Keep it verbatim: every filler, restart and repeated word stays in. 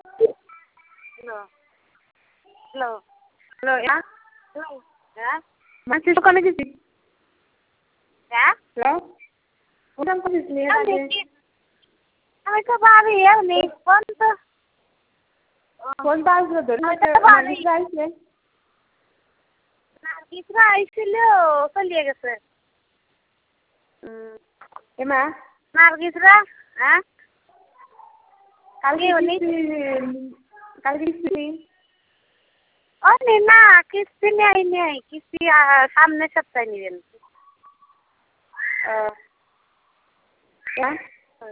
hello hello hello হ্যাঁ hello হ্যাঁ মাছের দোকানে গেছি হ্যাঁ হ্যালো ওখান থেকে আমি তো বাড়ি এমনি ফোন তো ফোনটা আসলো তো নার্গিসরা আইছে নার্গিসরা আইছিল চলিয়ে গেছে এমা নার্গিসরা হ্যাঁ কালকে উনি কালকে কিস্তি ওই না কিস্তি নেই নেই কিস্তি সামনের সপ্তাহে নেবেন ও